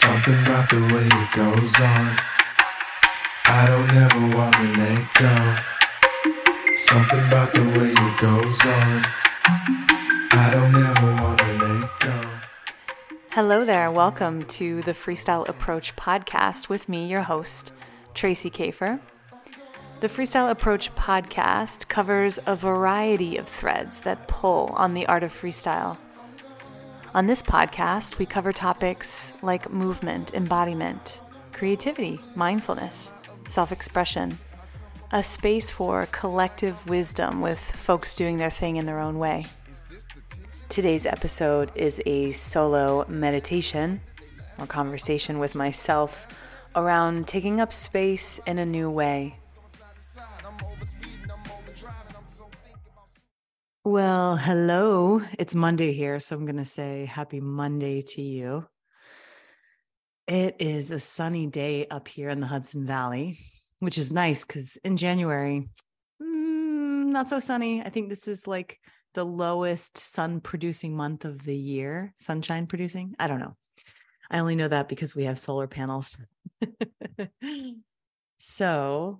Something about the way it goes on. I don't ever wanna let go. Something about the way it goes on. I don't ever wanna let go. Hello there. Welcome to the Freestyle Approach podcast with me, your host, Tracy Kafer. The Freestyle Approach podcast covers a variety of threads that pull on the art of freestyle. On this podcast, we cover topics like movement, embodiment, creativity, mindfulness, self-expression, a space for collective wisdom with folks doing their thing in their own way. Today's episode is a solo meditation or conversation with myself around taking up space in a new way. Well, hello. It's Monday here, so I'm going to say happy Monday to you. It is a sunny day up here in the Hudson Valley, which is nice because in January, not so sunny. I think this is like the lowest sun-producing month of the year. Sunshine producing? I don't know. I only know that because we have solar panels. So,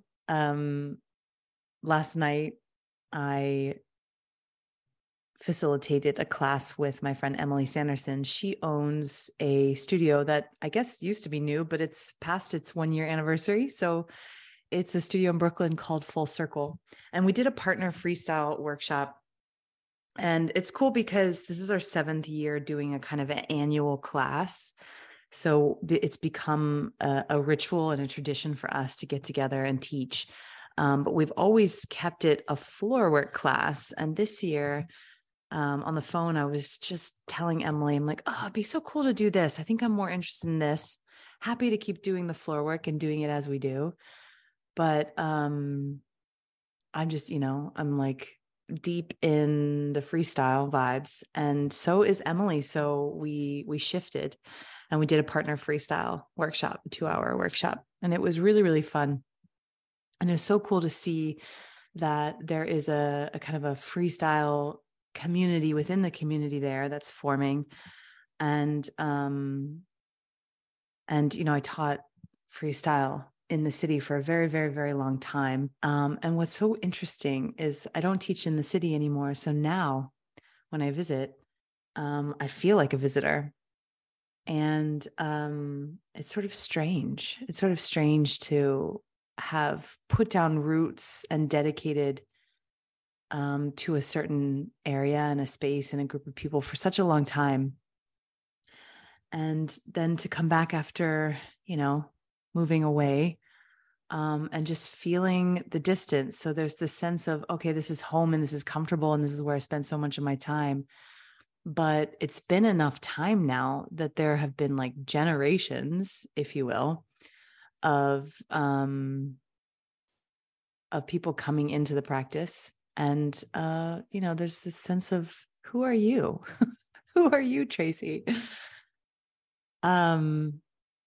last night I facilitated a class with my friend Emily Sanderson. She owns a studio that I guess used to be new, but it's past its 1-year anniversary. So it's a studio in Brooklyn called Full Circle. And we did a partner freestyle workshop. And it's cool because this is our 7th year doing a kind of an annual class. So it's become a ritual and a tradition for us to get together and teach. But we've always kept it a floor work class. And this year, on the phone, I was just telling Emily, I'm like, oh, it'd be so cool to do this. I think I'm more interested in this. Happy to keep doing the floor work and doing it as we do. But I'm just, I'm like deep in the freestyle vibes. And so is Emily. So we shifted and we did a partner freestyle workshop, a 2-hour workshop. And it was really, really fun. And it was so cool to see that there is a kind of a freestyle community within the community there that's forming. And I taught freestyle in the city for a very, very, very long time. And what's so interesting is I don't teach in the city anymore. So now when I visit, I feel like a visitor. And it's sort of strange. It's sort of strange to have put down roots and dedicated to a certain area and a space and a group of people for such a long time. And then to come back after, moving away and just feeling the distance. So there's this sense of, okay, this is home and this is comfortable and this is where I spend so much of my time. But it's been enough time now that there have been like generations, if you will, of people coming into the practice. And, there's this sense of, who are you? Who are you, Tracy? And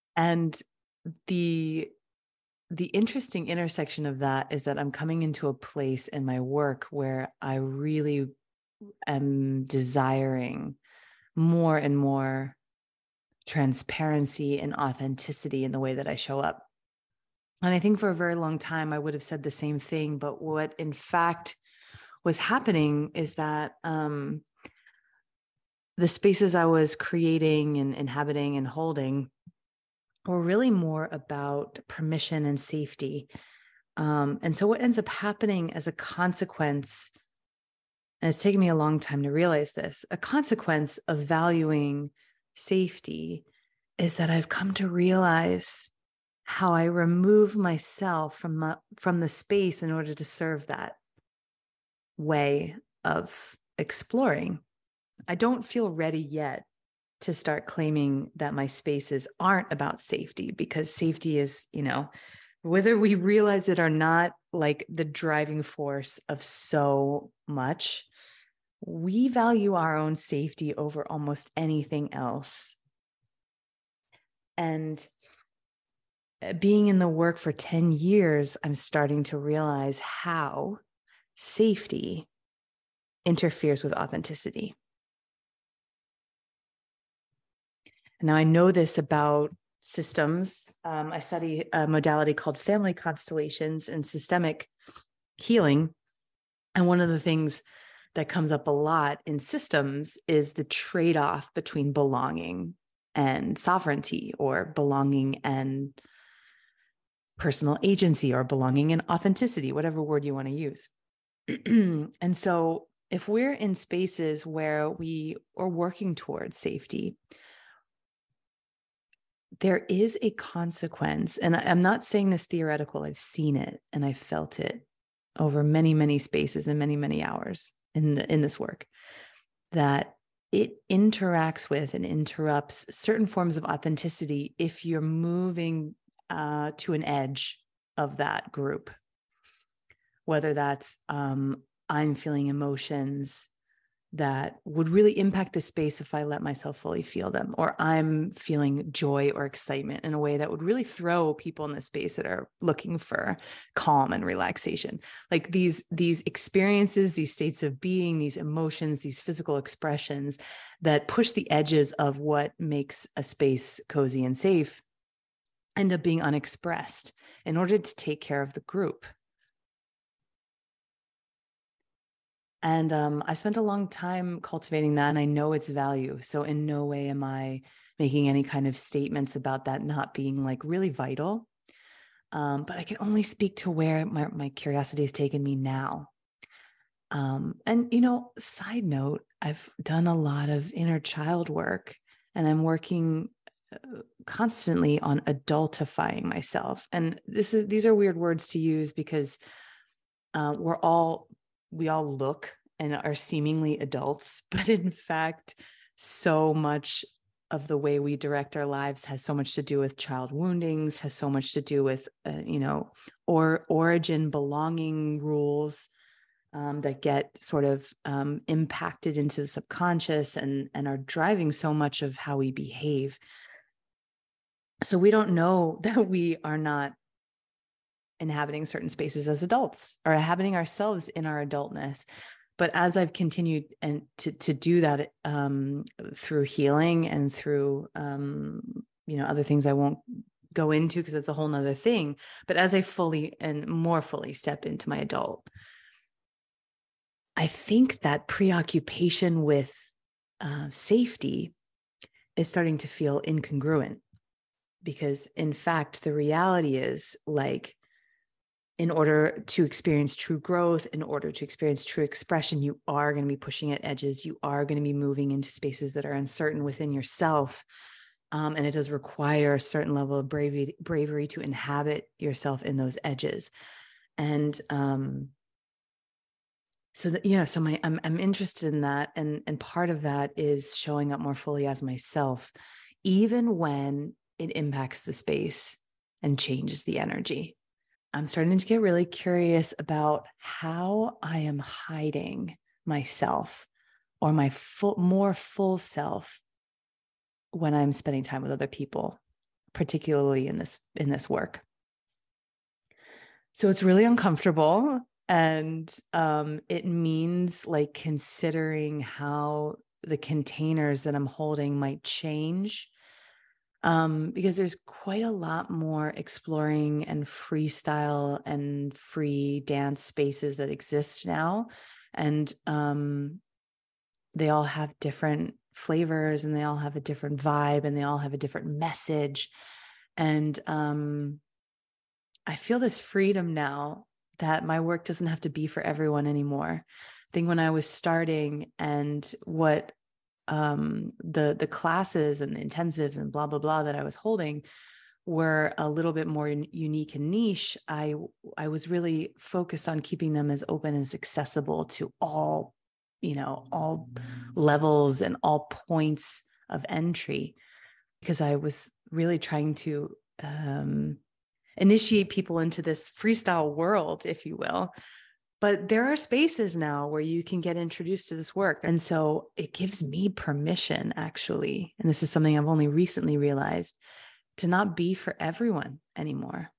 the interesting intersection of that is that I'm coming into a place in my work where I really am desiring more and more transparency and authenticity in the way that I show up. And I think for a very long time, I would have said the same thing. But what in fact was happening is that the spaces I was creating and inhabiting and holding were really more about permission and safety. And so what ends up happening as a consequence, and it's taken me a long time to realize this, a consequence of valuing safety is that I've come to realize how I remove myself from the space in order to serve that way of exploring. I don't feel ready yet to start claiming that my spaces aren't about safety, because safety is, whether we realize it or not, like the driving force of so much. We value our own safety over almost anything else. And being in the work for 10 years, I'm starting to realize how safety interferes with authenticity. Now, I know this about systems. I study a modality called family constellations and systemic healing. And one of the things that comes up a lot in systems is the trade-off between belonging and sovereignty, or belonging and personal agency, or belonging and authenticity, whatever word you want to use. And so if we're in spaces where we are working towards safety, there is a consequence. And I'm not saying this theoretical. I've seen it and I've felt it over many, many spaces and many, many hours in this work, that it interacts with and interrupts certain forms of authenticity if you're moving to an edge of that group, whether that's I'm feeling emotions that would really impact the space if I let myself fully feel them, or I'm feeling joy or excitement in a way that would really throw people in the space that are looking for calm and relaxation. Like these experiences, these states of being, these emotions, these physical expressions that push the edges of what makes a space cozy and safe end up being unexpressed in order to take care of the group. And I spent a long time cultivating that, and I know its value. So in no way am I making any kind of statements about that not being like really vital. But I can only speak to where my curiosity has taken me now. And, side note, I've done a lot of inner child work, and I'm working constantly on adultifying myself. And these are weird words to use because we all look and are seemingly adults, but in fact, so much of the way we direct our lives has so much to do with child woundings, has so much to do with, or origin belonging rules that get sort of impacted into the subconscious and are driving so much of how we behave. So we don't know that we are not inhabiting certain spaces as adults, or inhabiting ourselves in our adultness. But as I've continued and to do that through healing and through other things I won't go into because it's a whole nother thing. But as I fully and more fully step into my adult, I think that preoccupation with safety is starting to feel incongruent, because in fact, the reality is, like, in order to experience true growth, in order to experience true expression, you are going to be pushing at edges. You are going to be moving into spaces that are uncertain within yourself. And it does require a certain level of bravery to inhabit yourself in those edges. And I'm interested in that. And part of that is showing up more fully as myself, even when it impacts the space and changes the energy. I'm starting to get really curious about how I am hiding myself, or my more full self, when I'm spending time with other people, particularly in this work. So it's really uncomfortable, and it means like considering how the containers that I'm holding might change. Because there's quite a lot more exploring and freestyle and free dance spaces that exist now. And they all have different flavors, and they all have a different vibe, and they all have a different message. And I feel this freedom now that my work doesn't have to be for everyone anymore. I think when I was starting, and what the classes and the intensives and blah, blah, blah that I was holding were a little bit more unique and niche, I was really focused on keeping them as open and as accessible to all levels and all points of entry, because I was really trying to initiate people into this freestyle world, if you will. But there are spaces now where you can get introduced to this work. And so it gives me permission, actually, and this is something I've only recently realized, to not be for everyone anymore.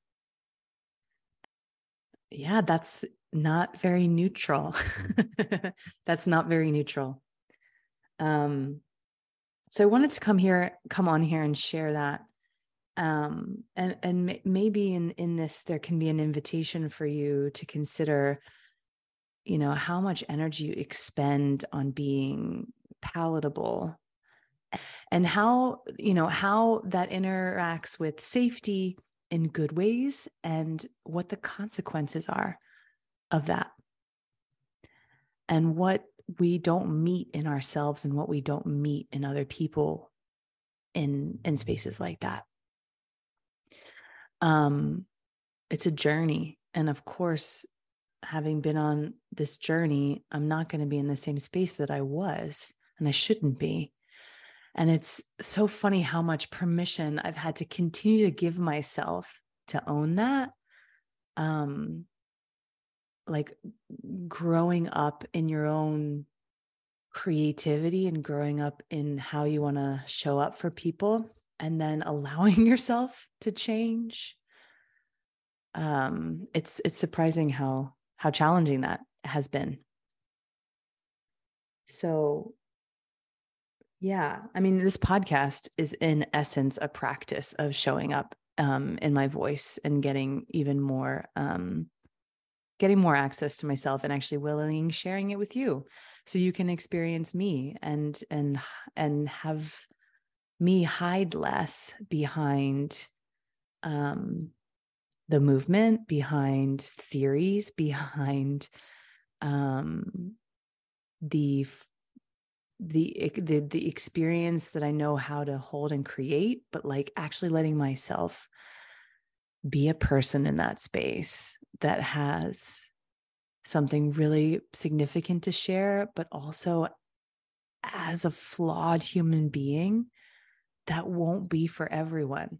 Yeah, that's not very neutral. That's not very neutral. So I wanted to come on here and share that. Maybe in this, there can be an invitation for you to consider, how much energy you expend on being palatable, and how that interacts with safety in good ways, and what the consequences are of that, and what we don't meet in ourselves and what we don't meet in other people in spaces like that. It's a journey. And of course, having been on this journey, I'm not going to be in the same space that I was, and I shouldn't be. And it's so funny how much permission I've had to continue to give myself to own that. Like growing up in your own creativity and growing up in how you want to show up for people, and then allowing yourself to change. It's surprising how challenging that has been. So yeah, I mean, this podcast is in essence a practice of showing up in my voice and getting even more access to myself, and actually willing sharing it with you, so you can experience me and have me hide less behind the movement, behind theories, behind the experience that I know how to hold and create, but like actually letting myself be a person in that space that has something really significant to share, but also as a flawed human being that won't be for everyone.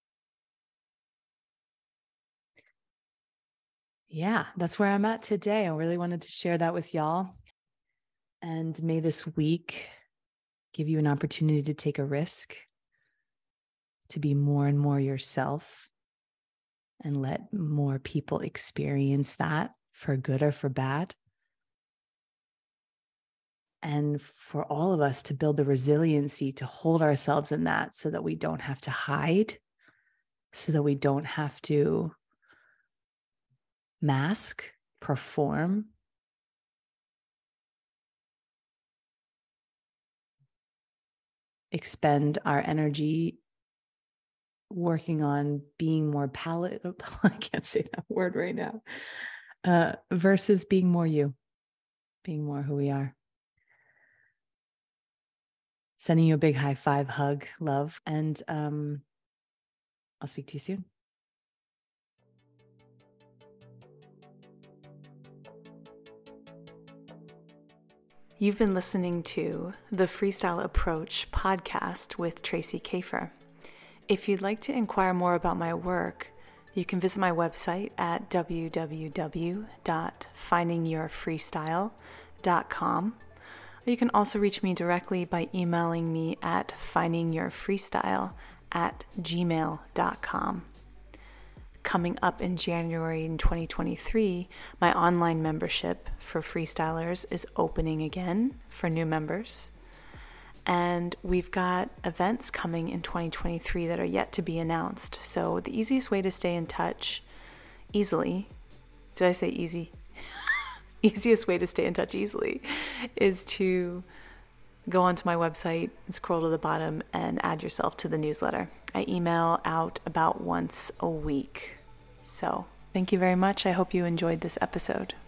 Yeah, that's where I'm at today. I really wanted to share that with y'all. And may this week give you an opportunity to take a risk, to be more and more yourself, and let more people experience that for good or for bad. And for all of us to build the resiliency to hold ourselves in that, so that we don't have to hide, so that we don't have to mask, perform, expend our energy working on being more palatable. I can't say that word right now. Versus being more you, being more who we are. Sending you a big high five, hug, love, and I'll speak to you soon. You've been listening to the Freestyle Approach podcast with Tracy Kafer. If you'd like to inquire more about my work, you can visit my website at www.findingyourfreestyle.com. Or you can also reach me directly by emailing me at findingyourfreestyle@gmail.com. Coming up in January in 2023, my online membership for freestylers is opening again for new members. And we've got events coming in 2023 that are yet to be announced. So the easiest way to stay in touch easily, did I say easy? Easiest way to stay in touch easily is to go onto my website and scroll to the bottom and add yourself to the newsletter. I email out about once a week. So thank you very much. I hope you enjoyed this episode.